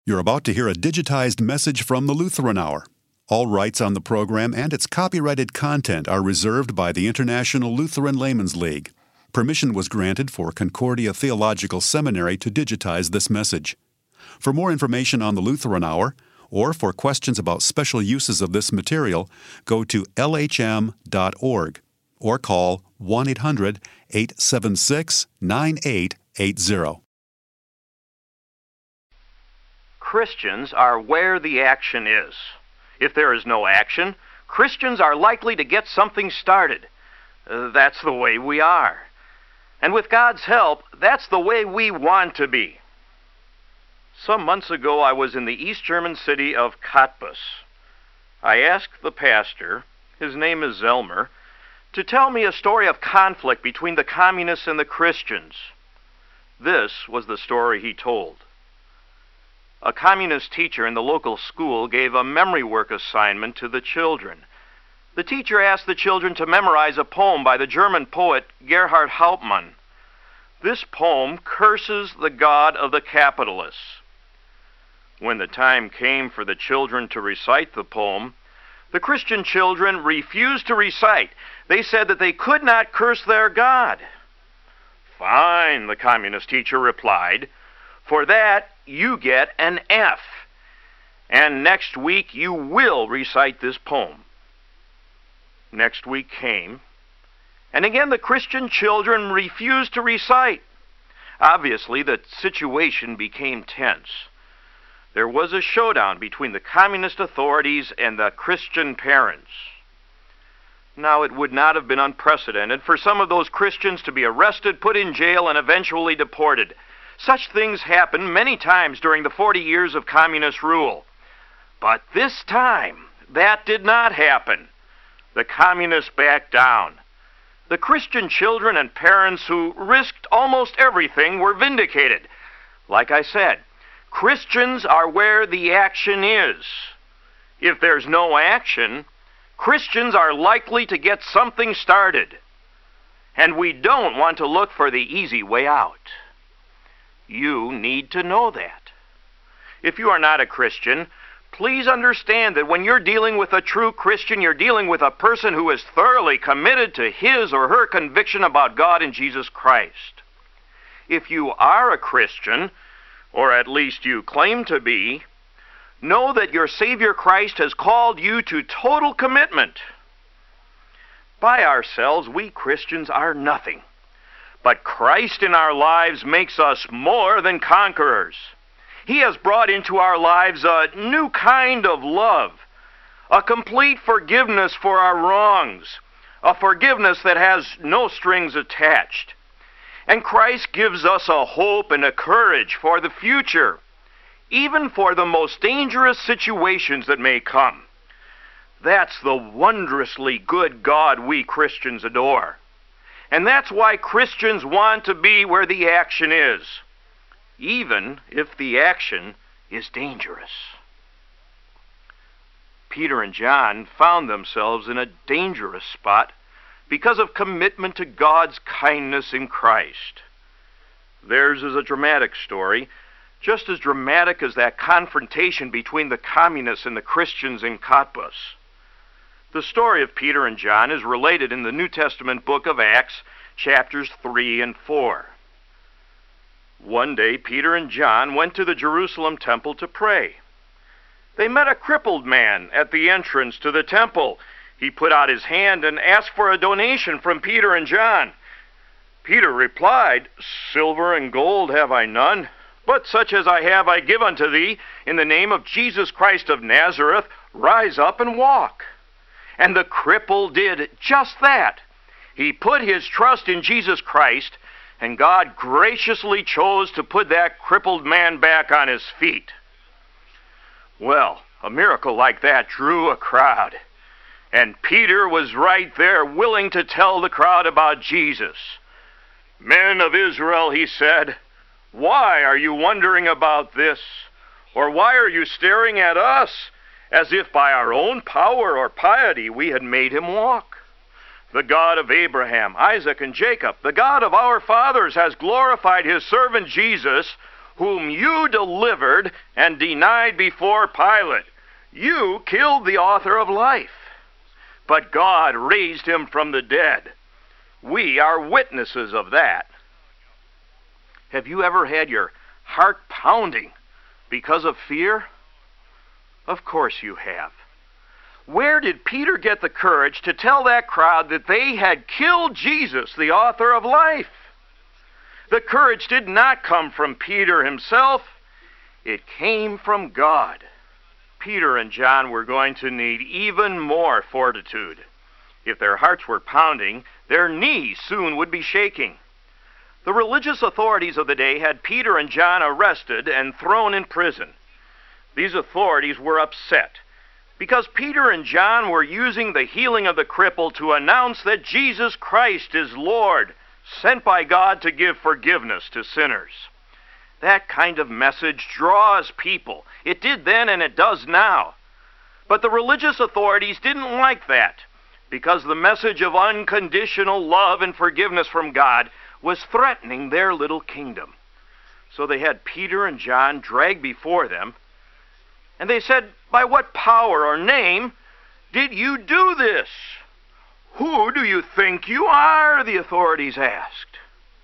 You're about to hear a digitized message from the Lutheran Hour. All rights on the program and its copyrighted content are reserved by the International Lutheran Laymen's League. Permission was granted for Concordia Theological Seminary to digitize this message. For more information on the Lutheran Hour, or for questions about special uses of this material, go to lhm.org or call 1-800-876-9880. Christians are where the action is. If there is no action, Christians are likely to get something started. That's the way we are. And with God's help, that's the way we want to be. Some months ago, I was in the East German city of Cottbus. I asked the pastor, his name is Zelmer, to tell me a story of conflict between the communists and the Christians. This was the story he told. A communist teacher in the local school gave a memory work assignment to the children. The teacher asked the children to memorize a poem by the German poet Gerhard Hauptmann. This poem curses the God of the capitalists. When the time came for the children to recite the poem, the Christian children refused to recite. They said that they could not curse their God. "Fine," the communist teacher replied. "For that, you get an F. And next week, you will recite this poem." Next week came, and again the Christian children refused to recite. Obviously, the situation became tense. There was a showdown between the communist authorities and the Christian parents. Now, it would not have been unprecedented for some of those Christians to be arrested, put in jail, and eventually deported. Such things happened many times during the 40 years of communist rule. But this time, that did not happen. The communists backed down. The Christian children and parents who risked almost everything were vindicated. Like I said, Christians are where the action is. If there's no action, Christians are likely to get something started. And we don't want to look for the easy way out. You need to know that. If you are not a Christian, please understand that when you're dealing with a true Christian, you're dealing with a person who is thoroughly committed to his or her conviction about God and Jesus Christ. If you are a Christian, or at least you claim to be, know that your Savior Christ has called you to total commitment. By ourselves, we Christians are nothing. But Christ in our lives makes us more than conquerors. He has brought into our lives a new kind of love, a complete forgiveness for our wrongs, a forgiveness that has no strings attached. And Christ gives us a hope and a courage for the future, even for the most dangerous situations that may come. That's the wondrously good God we Christians adore. And that's why Christians want to be where the action is, even if the action is dangerous. Peter and John found themselves in a dangerous spot because of commitment to God's kindness in Christ. Theirs is a dramatic story, just as dramatic as that confrontation between the communists and the Christians in Cottbus. The story of Peter and John is related in the New Testament book of Acts, chapters 3 and 4. One day, Peter and John went to the Jerusalem temple to pray. They met a crippled man at the entrance to the temple. He put out his hand and asked for a donation from Peter and John. Peter replied, "Silver and gold have I none, but such as I have I give unto thee. In the name of Jesus Christ of Nazareth, rise up and walk." And the cripple did just that. He put his trust in Jesus Christ, and God graciously chose to put that crippled man back on his feet. Well, a miracle like that drew a crowd. And Peter was right there, willing to tell the crowd about Jesus. "Men of Israel," he said, "why are you wondering about this? Or why are you staring at us, as if by our own power or piety we had made him walk? The God of Abraham, Isaac, and Jacob, the God of our fathers, has glorified his servant Jesus, whom you delivered and denied before Pilate. You killed the author of life, but God raised him from the dead. We are witnesses of that. Have you ever had your heart pounding because of fear? Of course you have. Where did Peter get the courage to tell that crowd that they had killed Jesus, the author of life? The courage did not come from Peter himself. It came from God. Peter and John were going to need even more fortitude. If their hearts were pounding, their knees soon would be shaking. The religious authorities of the day had Peter and John arrested and thrown in prison. These authorities were upset because Peter and John were using the healing of the cripple to announce that Jesus Christ is Lord, sent by God to give forgiveness to sinners. That kind of message draws people. It did then and it does now. But the religious authorities didn't like that because the message of unconditional love and forgiveness from God was threatening their little kingdom. So they had Peter and John dragged before them, and they said, "By what power or name did you do this? Who do you think you are?" the authorities asked.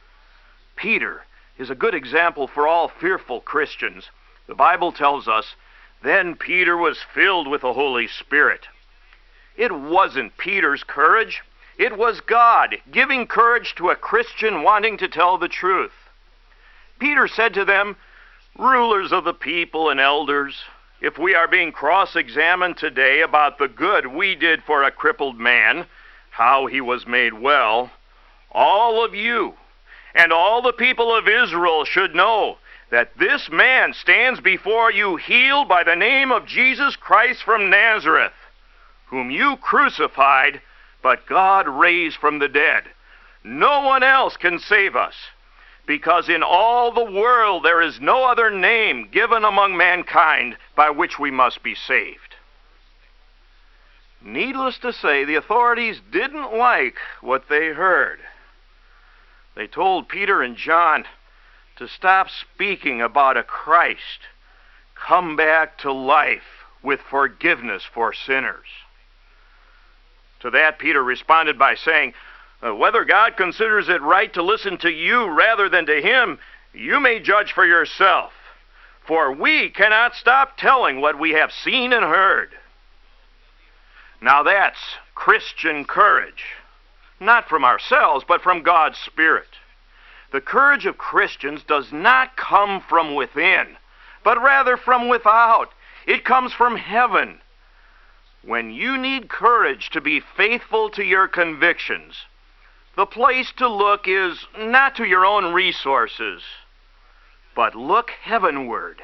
Peter is a good example for all fearful Christians. The Bible tells us, "Then Peter was filled with the Holy Spirit." It wasn't Peter's courage. It was God giving courage to a Christian wanting to tell the truth. Peter said to them, "Rulers of the people and elders, if we are being cross-examined today about the good we did for a crippled man, how he was made well, all of you and all the people of Israel should know that this man stands before you healed by the name of Jesus Christ from Nazareth, whom you crucified, but God raised from the dead. No one else can save us, because in all the world there is no other name given among mankind by which we must be saved." Needless to say, the authorities didn't like what they heard. They told Peter and John to stop speaking about a Christ come back to life with forgiveness for sinners. To that, Peter responded by saying, "Whether God considers it right to listen to you rather than to him, you may judge for yourself. For we cannot stop telling what we have seen and heard." Now that's Christian courage. Not from ourselves, but from God's Spirit. The courage of Christians does not come from within, but rather from without. It comes from heaven. When you need courage to be faithful to your convictions, the place to look is not to your own resources, but look heavenward.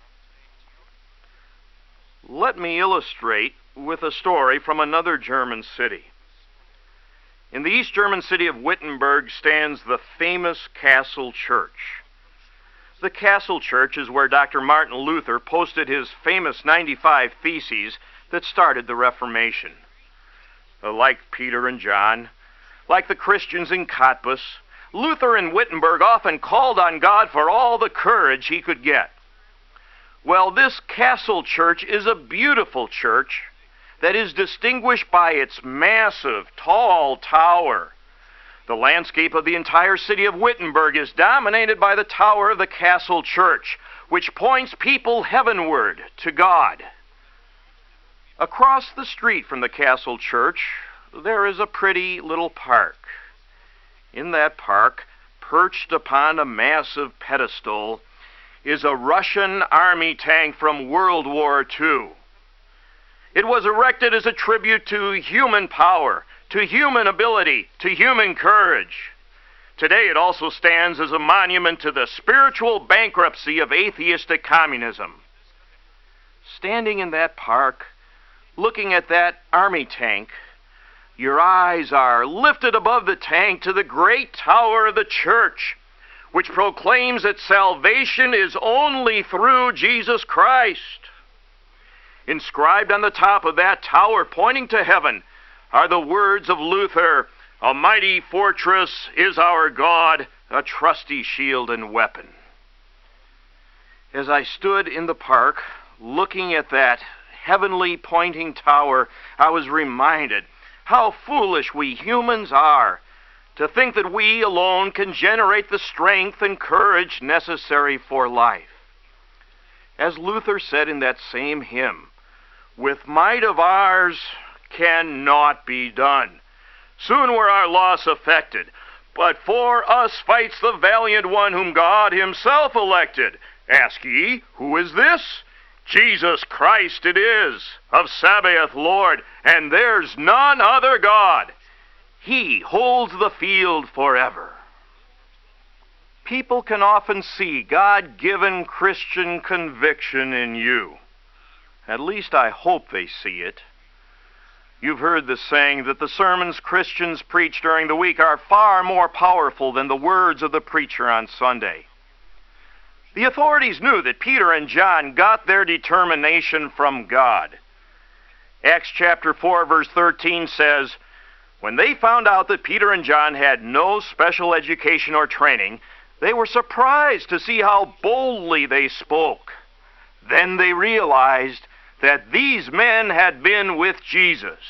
Let me illustrate with a story from another German city. In the East German city of Wittenberg stands the famous Castle Church. The Castle Church is where Dr. Martin Luther posted his famous 95 Theses that started the Reformation. Like Peter and John, like the Christians in Cottbus, Luther in Wittenberg often called on God for all the courage he could get. Well, this Castle Church is a beautiful church that is distinguished by its massive, tall tower. The landscape of the entire city of Wittenberg is dominated by the tower of the Castle Church, which points people heavenward to God. Across the street from the Castle Church, there is a pretty little park. In that park, perched upon a massive pedestal, is a Russian army tank from World War II. It was erected as a tribute to human power, to human ability, to human courage. Today it also stands as a monument to the spiritual bankruptcy of atheistic communism. Standing in that park, looking at that army tank, your eyes are lifted above the tank to the great tower of the church, which proclaims that salvation is only through Jesus Christ. Inscribed on the top of that tower, pointing to heaven, are the words of Luther, "A mighty fortress is our God, a trusty shield and weapon." As I stood in the park, looking at that heavenly pointing tower, I was reminded how foolish we humans are to think that we alone can generate the strength and courage necessary for life. As Luther said in that same hymn, "With might of ours cannot be done. Soon were our loss effected, but for us fights the valiant one whom God himself elected. Ask ye, who is this? Jesus Christ it is, of Sabaoth Lord, and there's none other God. He holds the field forever." People can often see God-given Christian conviction in you. At least I hope they see it. You've heard the saying that the sermons Christians preach during the week are far more powerful than the words of the preacher on Sunday. The authorities knew that Peter and John got their determination from God. Acts chapter 4, verse 13 says, "When they found out that Peter and John had no special education or training, they were surprised to see how boldly they spoke. Then they realized that these men had been with Jesus."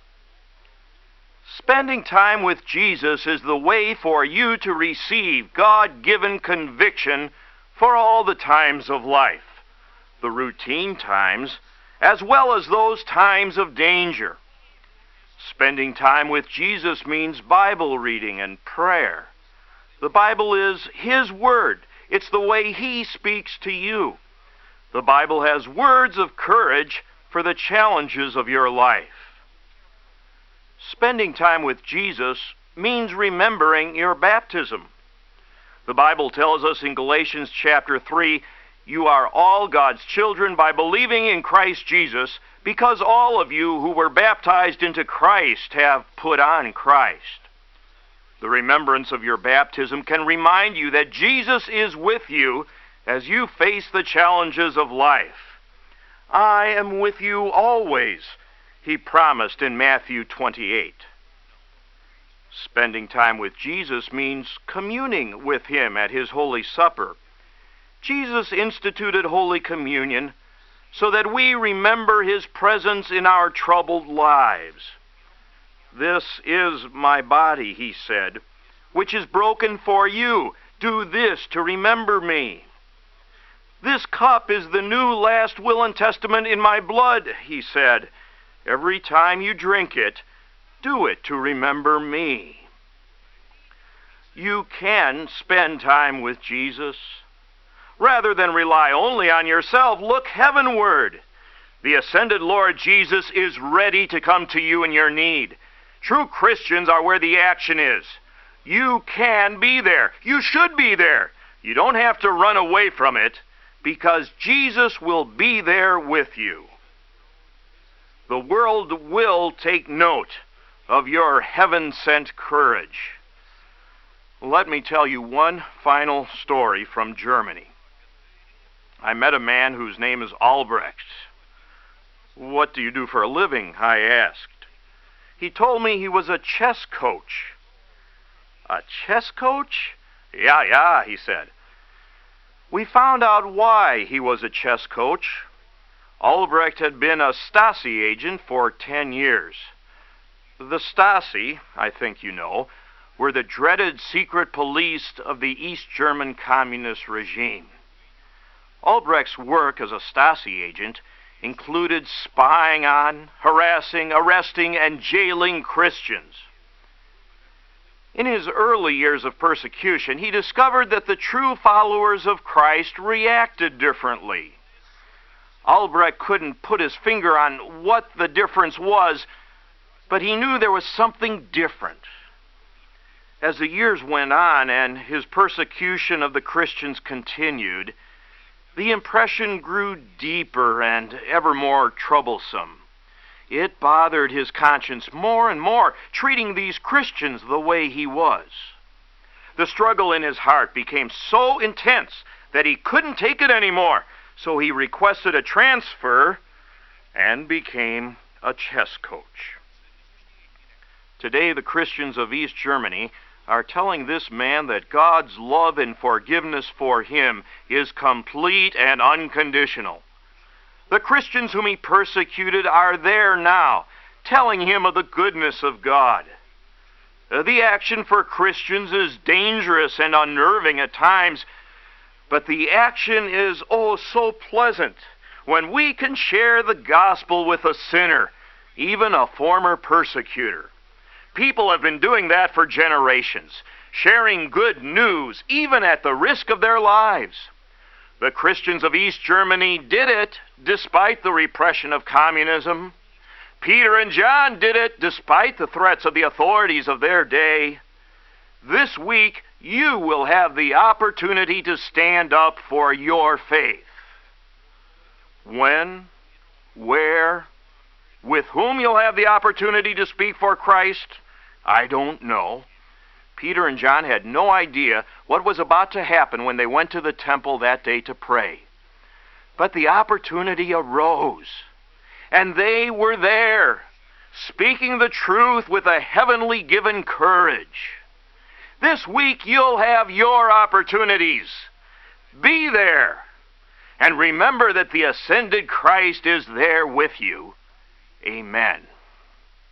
Spending time with Jesus is the way for you to receive God-given conviction for all the times of life, the routine times, as well as those times of danger. Spending time with Jesus means Bible reading and prayer. The Bible is His Word. It's the way He speaks to you. The Bible has words of courage for the challenges of your life. Spending time with Jesus means remembering your baptism. The Bible tells us in Galatians chapter 3, "You are all God's children by believing in Christ Jesus, because all of you who were baptized into Christ have put on Christ." The remembrance of your baptism can remind you that Jesus is with you as you face the challenges of life. "I am with you always," He promised in Matthew 28. Spending time with Jesus means communing with Him at His Holy Supper. Jesus instituted Holy Communion so that we remember His presence in our troubled lives. "This is my body," He said, "which is broken for you. Do this to remember me." "This cup is the new last will and testament in my blood," He said. "Every time you drink it, do it to remember me." You can spend time with Jesus. Rather than rely only on yourself, look heavenward. The ascended Lord Jesus is ready to come to you in your need. True Christians are where the action is. You can be there. You should be there. You don't have to run away from it, because Jesus will be there with you. The world will take note of your heaven-sent courage. Let me tell you one final story from Germany. I met a man whose name is Albrecht. "What do you do for a living?" I asked. He told me he was a chess coach. "A chess coach?" Yeah, he said. We found out why he was a chess coach. Albrecht had been a Stasi agent for 10 years. The Stasi, I think you know, were the dreaded secret police of the East German communist regime. Albrecht's work as a Stasi agent included spying on, harassing, arresting, and jailing Christians. In his early years of persecution, he discovered that the true followers of Christ reacted differently. Albrecht couldn't put his finger on what the difference was, but he knew there was something different. As the years went on and his persecution of the Christians continued, the impression grew deeper and ever more troublesome. It bothered his conscience more and more, treating these Christians the way he was. The struggle in his heart became so intense that he couldn't take it anymore, so he requested a transfer and became a chess coach. Today, the Christians of East Germany are telling this man that God's love and forgiveness for him is complete and unconditional. The Christians whom he persecuted are there now, telling him of the goodness of God. The action for Christians is dangerous and unnerving at times, but the action is so pleasant when we can share the gospel with a sinner, even a former persecutor. People have been doing that for generations, sharing good news even at the risk of their lives. The Christians of East Germany did it despite the repression of communism. Peter and John did it despite the threats of the authorities of their day. This week, you will have the opportunity to stand up for your faith. When, where, with whom you'll have the opportunity to speak for Christ, I don't know. Peter and John had no idea what was about to happen when they went to the temple that day to pray. But the opportunity arose, and they were there, speaking the truth with a heavenly given courage. This week you'll have your opportunities. Be there, and remember that the ascended Christ is there with you. Amen.